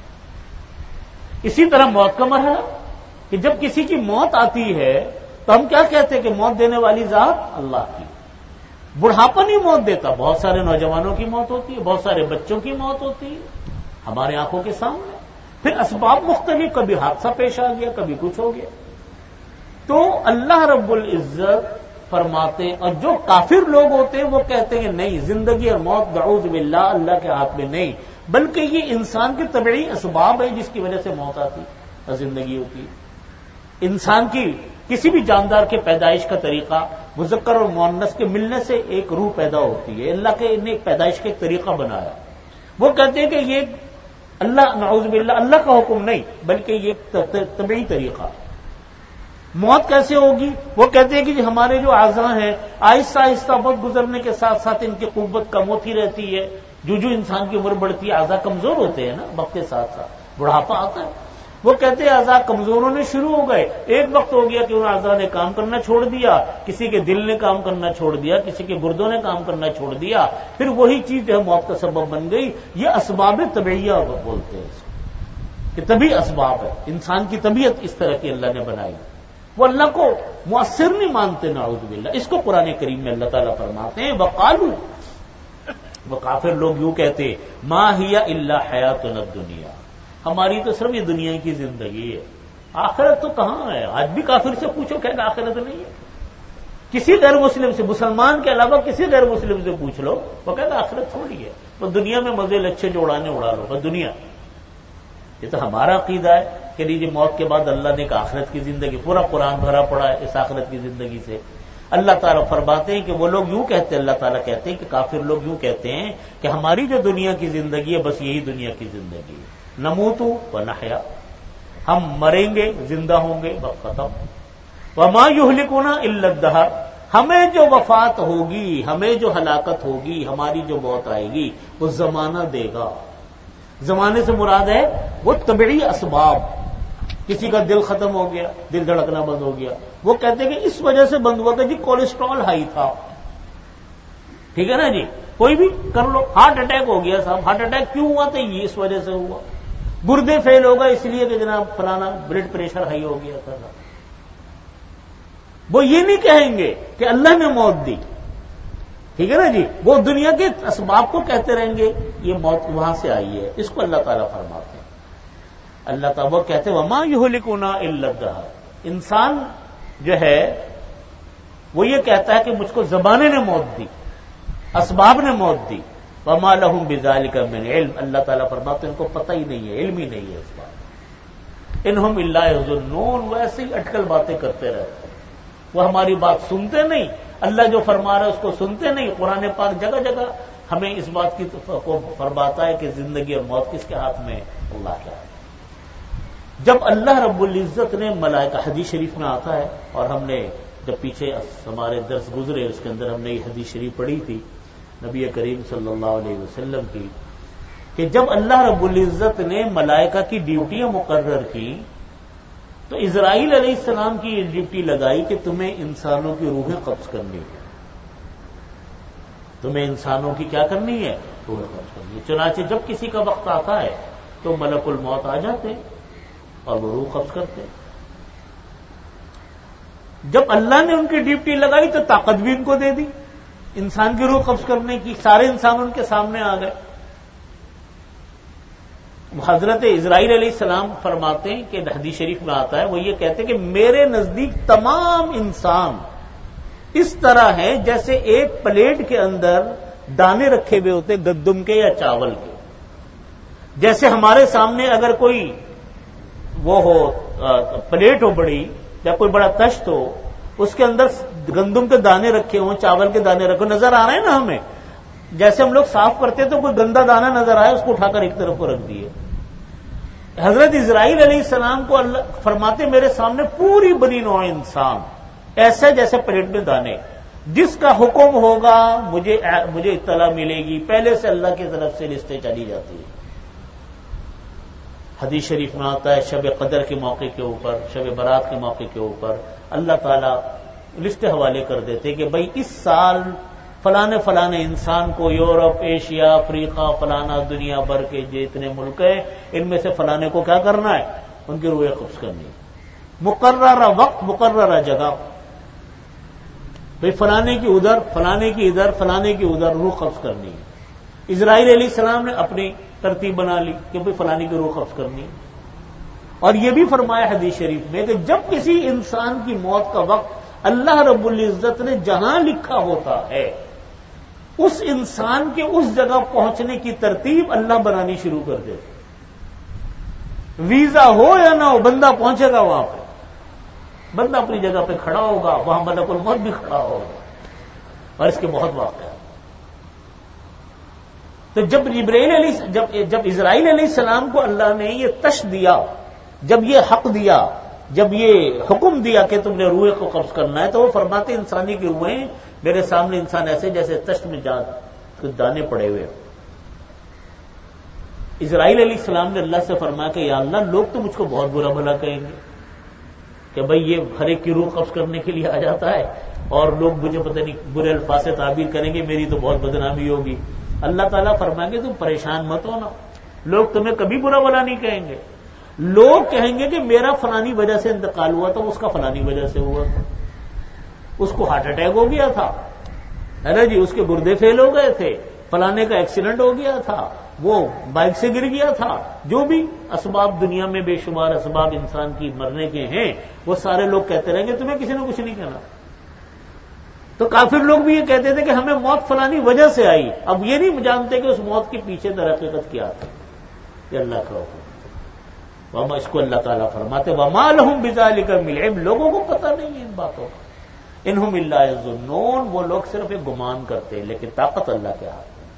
اسی طرح موت کا مرحلہ کہ جب کسی کی موت آتی ہے تو ہم کیا کہتے ہیں کہ موت دینے والی ذات اللہ کی۔ بڑھاپا نہیں موت دیتا، بہت سارے نوجوانوں کی موت ہوتی ہے، بہت سارے بچوں کی موت ہوتی ہے ہمارے آنکھوں کے سامنے۔ پھر اسباب مختلف، کبھی حادثہ پیش آ گیا، کبھی کچھ ہو گیا۔ تو اللہ رب العزت فرماتے ہیں، اور جو کافر لوگ ہوتے ہیں وہ کہتے ہیں نہیں، زندگی اور موت نعوذ باللہ اللہ کے ہاتھ میں نہیں، بلکہ یہ انسان کے طبعی اسباب ہے جس کی وجہ سے موت آتی اور زندگی ہوتی ہے۔ انسان کی کسی بھی جاندار کے پیدائش کا طریقہ، مذکر اور مؤنث کے ملنے سے ایک روح پیدا ہوتی ہے۔ اللہ کے نے ایک پیدائش کا ایک طریقہ بنایا۔ وہ کہتے ہیں کہ یہ اللہ نعوذ باللہ اللہ کا حکم نہیں، بلکہ یہ طبعی طریقہ۔ موت کیسے ہوگی؟ وہ کہتے ہیں کہ ہمارے جو اعضاء ہیں آہستہ آہستہ وقت گزرنے کے ساتھ ساتھ ان کی قوت کم ہوتی رہتی ہے، جو انسان کی عمر بڑھتی ہے اعضاء کمزور ہوتے ہیں نا، وقت کے ساتھ ساتھ بڑھاپا آتا ہے۔ وہ کہتے ہیں اعضاء کمزور ہونے شروع ہو گئے، ایک وقت ہو گیا کہ ان اعضاء نے کام کرنا چھوڑ دیا، کسی کے دل نے کام کرنا چھوڑ دیا، کسی کے گردوں نے کام کرنا چھوڑ دیا، پھر وہی چیز جو ہے موت کا سبب بن گئی۔ یہ اسباب طبعیہ بولتے ہیں اس کو، کہ طبعی اسباب ہے، انسان کی طبیعت اس طرح کی اللہ نے بنائی۔ وہ اللہ کو مؤثر نہیں مانتے نعوذ باللہ۔ اس کو قرآن کریم میں اللہ تعالیٰ فرماتے ہیں وقالو، وہ کافر لوگ یوں کہتے ما ہی الا حیاتنا الدنیا، ہماری تو صرف یہ دنیا کی زندگی ہے، آخرت تو کہاں ہے؟ آج بھی کافر سے پوچھو کہ آخرت نہیں ہے۔ کسی غیر مسلم سے، مسلمان کے علاوہ کسی غیر مسلم سے پوچھ لو، وہ کہتا آخرت تھوڑی ہے، وہ دنیا میں مزے لچھے جو اڑانے اڑا لو، بس دنیا۔ یہ تو ہمارا عقیدہ ہے کہ لیجیے موت کے بعد اللہ نے ایک آخرت کی زندگی، پورا قرآن بھرا پڑا ہے اس آخرت کی زندگی سے۔ اللہ تعالیٰ فرماتے ہیں کہ وہ لوگ یوں کہتے ہیں، اللہ تعالیٰ کہتے ہیں کہ کافر لوگ یوں کہتے ہیں کہ ہماری جو دنیا کی زندگی ہے بس یہی دنیا کی زندگی ہے، نموت و نحیا، ہم مریں گے زندہ ہوں گے بس ختم۔ وما یہلکنا الا الدہر، ہمیں جو وفات ہوگی، ہمیں جو ہلاکت ہوگی، ہماری جو موت آئے گی وہ زمانہ دے گا۔ زمانے سے مراد ہے وہ طبعی اسباب، کسی کا دل ختم ہو گیا، دل دھڑکنا بند ہو گیا، وہ کہتے ہیں کہ اس وجہ سے بند ہوا کہ جی کولیسٹرول ہائی تھا، ٹھیک ہے نا جی، کوئی بھی کر لو، ہارٹ اٹیک ہو گیا صاحب، ہارٹ اٹیک کیوں ہوا؟ تو یہ اس وجہ سے ہوا، گردے فیل ہوگا اس لیے کہ جناب فلانا بلڈ پریشر ہائی ہو گیا تھا۔ وہ یہ نہیں کہیں گے کہ اللہ نے موت دی، ٹھیک ہے نا جی، وہ دنیا کے اسباب کو کہتے رہیں گے یہ موت وہاں سے آئی ہے۔ اس کو اللہ تعالیٰ فرماتے ہیں، اللہ تعالیٰ وہ کہتے ہیں وما یہلکنا الا الدہر، انسان جو ہے وہ یہ کہتا ہے کہ مجھ کو زمانے نے موت دی، اسباب نے موت دی، وما لہم بذالک من علم، اللہ تعالیٰ فرماتے ہیں ان کو پتہ ہی نہیں ہے، علم ہی نہیں ہے اس بات، انہم الا یظنون، وہ ایسی اٹکل باتیں کرتے رہتے ہیں، وہ ہماری بات سنتے نہیں، اللہ جو فرما رہا ہے اس کو سنتے نہیں۔ قرآن پاک جگہ جگہ ہمیں اس بات کی کو فرماتا ہے کہ زندگی اور موت کس کے ہاتھ میں؟ اللہ کے ہاتھ۔ جب اللہ رب العزت نے ملائکہ، حدیث شریف میں آتا ہے، اور ہم نے جب پیچھے ہمارے درس گزرے اس کے اندر ہم نے یہ حدیث شریف پڑھی تھی نبی کریم صلی اللہ علیہ وسلم کی، کہ جب اللہ رب العزت نے ملائکہ کی ڈیوٹیاں مقرر کی تو اسرائیل علیہ السلام کی یہ ڈیوٹی لگائی کہ تمہیں انسانوں کی روحیں قبض کرنی ہے، تمہیں انسانوں کی کیا کرنی ہے؟ روحیں قبض کرنی ہے۔ چنانچہ جب کسی کا وقت آتا ہے تو ملک الموت آ جاتے اور وہ روح قبض کرتے۔ جب اللہ نے ان کی ڈیوٹی لگائی تو طاقت بھی ان کو دے دی انسان کی روح قبض کرنے کی، سارے انسان ان کے سامنے آ گئے۔ حضرت اسرائیل علیہ السلام فرماتے ہیں کہ حدیث شریف میں آتا ہے، وہ یہ کہتے ہیں کہ میرے نزدیک تمام انسان اس طرح ہیں جیسے ایک پلیٹ کے اندر دانے رکھے ہوئے ہوتے گندم کے یا چاول کے، جیسے ہمارے سامنے اگر کوئی وہ ہو پلیٹ ہو بڑی یا کوئی بڑا تشت ہو، اس کے اندر گندم کے دانے رکھے ہوں، چاول کے دانے رکھے، نظر آ رہے ہیں نا ہمیں، جیسے ہم لوگ صاف کرتے تو کوئی گندا دانہ نظر آئے اس کو اٹھا کر ایک طرف کو رکھ دیے۔ حضرت اسرائیل علیہ السلام کو اللہ فرماتے میرے سامنے پوری بنی نوع انسان ایسے جیسے پلیٹ میں دانے، جس کا حکم ہوگا مجھے اطلاع ملے گی، پہلے سے اللہ کی طرف سے لسٹیں چلی جاتی ہیں۔ حدیث شریف میں آتا ہے شب قدر کے موقع کے اوپر، شب برات کے موقع کے اوپر اللہ تعالیٰ لسٹ حوالے کر دیتے کہ بھائی اس سال فلانے انسان کو یورپ، ایشیا، افریقہ، فلانا دنیا بھر کے جتنے ملک ہیں ان میں سے فلانے کو کیا کرنا ہے، ان کی روح قبض کرنی ہے، مقررہ وقت، مقررہ جگہ، بھائی فلانے کی ادھر، فلانے کی ادھر، فلانے کی ادھر روح قبض کرنی ہے۔ اسرائیل علیہ السلام نے اپنی ترتیب بنا لی کہ بھائی فلانے کی روح قبض کرنی ہے، اور یہ بھی فرمایا حدیث شریف میں کہ جب کسی انسان کی موت کا وقت اللہ رب العزت نے جہاں لکھا ہوتا ہے اس انسان کے اس جگہ پہنچنے کی ترتیب اللہ بنانی شروع کر دیتے، ویزا ہو یا نہ ہو بندہ پہنچے گا وہاں پہ، بندہ اپنی جگہ پہ کھڑا ہوگا، وہاں ملک الموت بھی کھڑا ہوگا، اور اس کے بہت واقعات۔ تو جب اسرائیل علیہ السلام کو اللہ نے یہ تش دیا، جب یہ حق دیا، جب یہ حکم دیا کہ تم نے روح کو قبض کرنا ہے، تو وہ فرماتے انسانی کی روحیں میرے سامنے انسان ایسے جیسے تشت میں دانے پڑے ہوئے۔ اسرائیل علیہ السلام نے اللہ سے فرمایا کہ یا اللہ لوگ تو مجھ کو بہت برا بھلا کہیں گے کہ بھائی یہ ہر ایک کی روح قبض کرنے کے لیے آ جاتا ہے، اور لوگ مجھے پتہ نہیں برے الفاظ سے تعبیر کریں گے، میری تو بہت بدنامی ہوگی۔ اللہ تعالیٰ فرمائیں گے تم پریشان مت ہونا، لوگ تمہیں کبھی برا بھلا نہیں کہیں گے، لوگ کہیں گے کہ میرا فلانی وجہ سے انتقال ہوا تھا، اس کا فلانی وجہ سے ہوا تھا، اس کو ہارٹ اٹیک ہو گیا تھا، ہے نا جی، اس کے گردے فیل ہو گئے تھے، فلانے کا ایکسیڈنٹ ہو گیا تھا، وہ بائک سے گر گیا تھا، جو بھی اسباب دنیا میں بے شمار اسباب انسان کی مرنے کے ہیں وہ سارے لوگ کہتے رہیں گے، تمہیں کسی نے کچھ نہیں کہنا۔ تو کافر لوگ بھی یہ کہتے تھے کہ ہمیں موت فلانی وجہ سے آئی، اب یہ نہیں جانتے کہ اس موت کے پیچھے در حقیقت کیا تھا، یہ اللہ کا حکم۔ وما اس کو اللہ تعالیٰ فرماتے وما لہم بذالک من علم، لوگوں کو پتہ نہیں ہے ان باتوں کا، انہم الا یظنون، وہ لوگ صرف ایک گمان کرتے ہیں، لیکن طاقت اللہ کے ہاتھ میں۔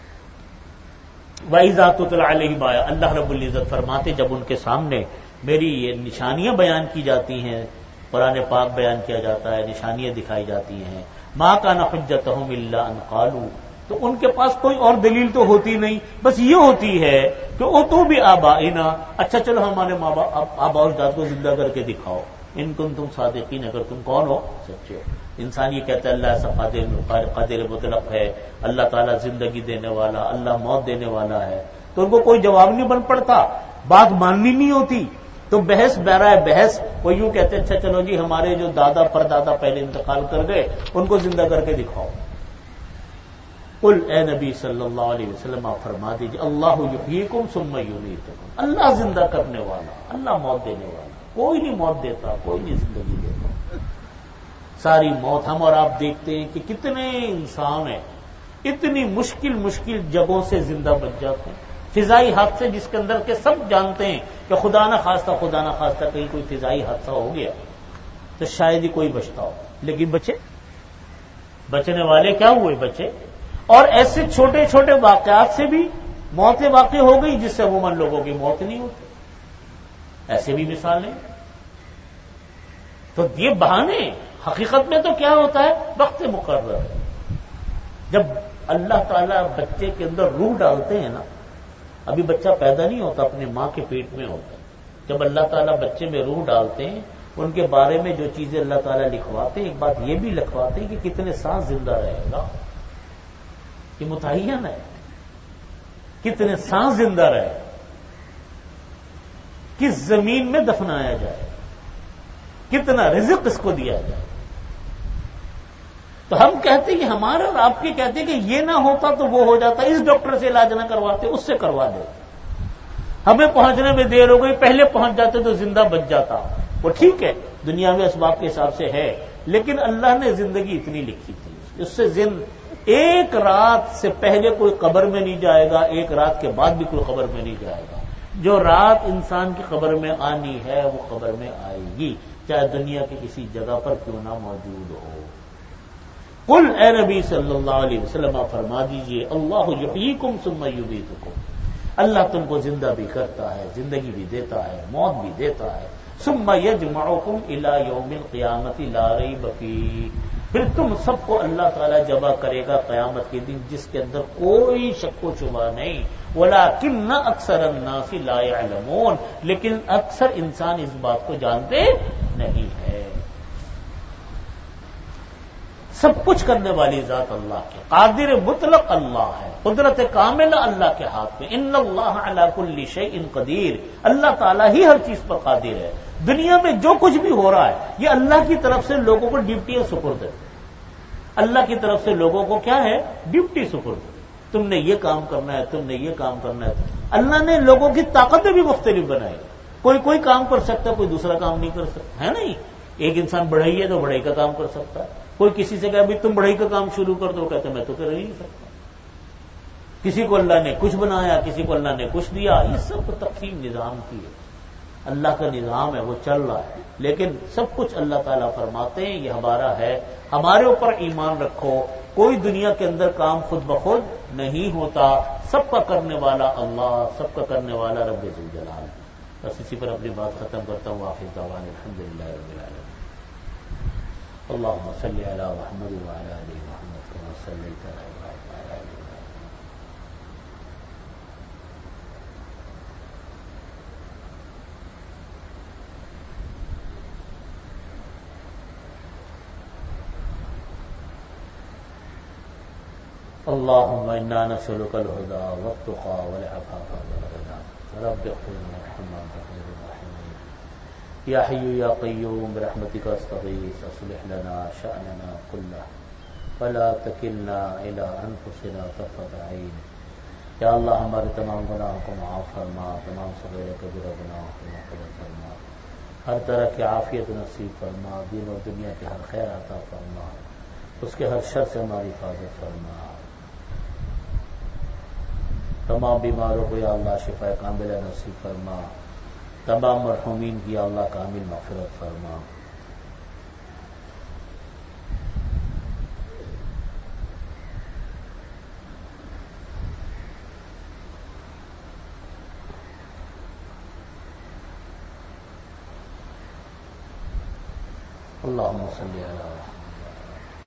وَإِذَا تُتْلَىٰ عَلَيْهِمْ آیَاتُ، اللہ رب العزت فرماتے جب ان کے سامنے میری یہ نشانیاں بیان کی جاتی ہیں، قرآن پاک بیان کیا جاتا ہے، نشانیاں دکھائی جاتی ہیں، مَا كَانَ حُجَّتُهُمْ إِلَّا أَن قَالُوا، تو ان کے پاس کوئی اور دلیل تو ہوتی نہیں، بس یہ ہوتی ہے کہ اُوتُوا بِآبَائِنَا، اچھا چلو ہمارے آباء و اجداد کو زندہ کر کے دکھاؤ، ان کنتم صادقین، اگر تم کون ہو سچے ہو۔ انسان یہ کہتا ہے اللہ ایسا قادر مطلق ہے، اللہ تعالیٰ زندگی دینے والا، اللہ موت دینے والا ہے، تو ان کو کوئی جواب نہیں بن پڑتا، بات ماننی نہیں ہوتی، تو بحث بہرائے بحث وہ یوں کہتے ہیں اچھا چلو جی ہمارے جو دادا پردادا پہلے انتقال کر گئے ان کو زندہ کر کے دکھاؤ۔ قل اے نبی صلی اللہ علیہ وسلم آپ فرما دیجیے اللہ یحییکم ثم یمیتکم، اللہ زندہ کرنے والا، اللہ موت دینے والا، کوئی نہیں موت دیتا، کوئی نہیں زندگی دیتا، ساری موت ہم اور آپ دیکھتے ہیں کہ کتنے انسان ہیں اتنی مشکل جگہوں سے زندہ بچ جاتے ہیں، فضائی حادثے جس کے اندر کے سب جانتے ہیں کہ خدا نہ خواستہ کہیں کوئی فضائی حادثہ ہو گیا تو شاید ہی کوئی بچتا ہو، لیکن بچنے والے کیا ہوئے بچے، اور ایسے چھوٹے چھوٹے واقعات سے بھی موتیں واقع ہو گئی جس سے عموماً لوگوں کی موت نہیں ہوتی، ایسے بھی مثالیں۔ تو یہ بہانے، حقیقت میں تو کیا ہوتا ہے وقت مقرر ہے، جب اللہ تعالیٰ بچے کے اندر روح ڈالتے ہیں نا، ابھی بچہ پیدا نہیں ہوتا اپنے ماں کے پیٹ میں ہوتا ہے، جب اللہ تعالیٰ بچے میں روح ڈالتے ہیں ان کے بارے میں جو چیزیں اللہ تعالیٰ لکھواتے ہیں، ایک بات یہ بھی لکھواتے ہیں کہ کتنے سال زندہ رہے گا، یہ متعین ہے، کتنے سانس زندہ رہے، کس زمین میں دفنایا جائے، کتنا رزق اس کو دیا جائے۔ تو ہم کہتے ہیں کہ ہمارا اور آپ کے کہتے ہیں کہ یہ نہ ہوتا تو وہ ہو جاتا، اس ڈاکٹر سے علاج نہ کرواتے اس سے کروا دیتے، ہمیں پہنچنے میں دیر ہو گئی، پہلے پہنچ جاتے تو زندہ بچ جاتا، وہ ٹھیک ہے دنیاوی اسباب کے حساب سے ہے، لیکن اللہ نے زندگی اتنی لکھی تھی، اس سے ایک رات سے پہلے کوئی قبر میں نہیں جائے گا، ایک رات کے بعد بھی کوئی قبر میں نہیں جائے گا، جو رات انسان کی قبر میں آنی ہے وہ قبر میں آئے گی، چاہے دنیا کی کسی جگہ پر کیوں نہ موجود ہو۔ قل اے نبی صلی اللہ علیہ وسلم آپ فرما دیجئے اللہ یحییکم ثم یمیتکم، اللہ تم کو زندہ بھی کرتا ہے، زندگی بھی دیتا ہے، موت بھی دیتا ہے، ثم یجمعکم الی یوم القیامت لا ریب فیہ، پھر تم سب کو اللہ تعالیٰ جمع کرے گا قیامت کے دن، جس کے اندر کوئی شک و شبہ نہیں۔ وَلَٰكِنَّ أَكْثَرَ النَّاسِ لَا يَعْلَمُونَ، لیکن اکثر انسان اس بات کو جانتے نہیں ہے۔ سب کچھ کرنے والی ذات اللہ کی، قادر مطلق اللہ ہے، قدرت کاملہ اللہ کے ہاتھ میں۔ ان اللہ علی کل شیء قدیر، اللہ تعالیٰ ہی ہر چیز پر قادر ہے۔ دنیا میں جو کچھ بھی ہو رہا ہے یہ اللہ کی طرف سے لوگوں کو ڈیوٹی سپرد ہے۔ اللہ کی طرف سے لوگوں کو کیا ہے؟ ڈیوٹی سپرد۔ تم نے یہ کام کرنا ہے، تم نے یہ کام کرنا ہے۔ اللہ نے لوگوں کی طاقتیں بھی مختلف بنائی، کوئی کام کر سکتا ہے، کوئی دوسرا کام نہیں کر سکتا ہے۔ نہیں، ایک انسان بڑھئی ہے تو بڑھئی کا کام کر سکتا ہے، کوئی کسی سے کہا بھی تم بڑھئی کا کام شروع کر دو، وہ کہتے میں تو کر ہی نہیں سکتا۔ کسی کو اللہ نے کچھ بنایا، کسی کو اللہ نے کچھ دیا، یہ سب تقسیم نظام کی ہے، اللہ کا نظام ہے، وہ چل رہا ہے۔ لیکن سب کچھ اللہ تعالیٰ فرماتے ہیں یہ ہمارا ہے، ہمارے اوپر ایمان رکھو۔ کوئی دنیا کے اندر کام خود بخود نہیں ہوتا، سب کا کرنے والا اللہ، سب کا کرنے والا رب ذوالجلال۔ بس اسی پر اپنی بات ختم کرتا ہوں۔ آخر دعوانا الحمدللہ رب العالمین۔ اللهم صل على محمد وعلى آل محمد كما صليت على إبراهيم وعلى آل إبراهيم۔ اللهم إنا نسألك الهدى والتقى والعفاف والغنى رب اغفر وارحمنا وأنت خير الراحمين يا حي يا قيوم برحمتك أستغيث أصلح لنا شأننا كله ولا تكلنا إلى أنفسنا طرفة عين۔ یا اللہ ہمارے تمام گناہوں کو معاف فرما، تمام صغیر کبیرہ گناہوں کو مغفرت فرما، ہر طرح کی عافیت نصیب فرما، دین و دنیا کے ہر خیر عطا فرما، اس کے ہر شر سے ہماری حفاظت فرما۔ تمام بیماروں کو یا اللہ شفا کاملہ نصیب فرما، تمام مرحومین کی یا اللہ کامل مغفرت فرما۔ اللهم صل على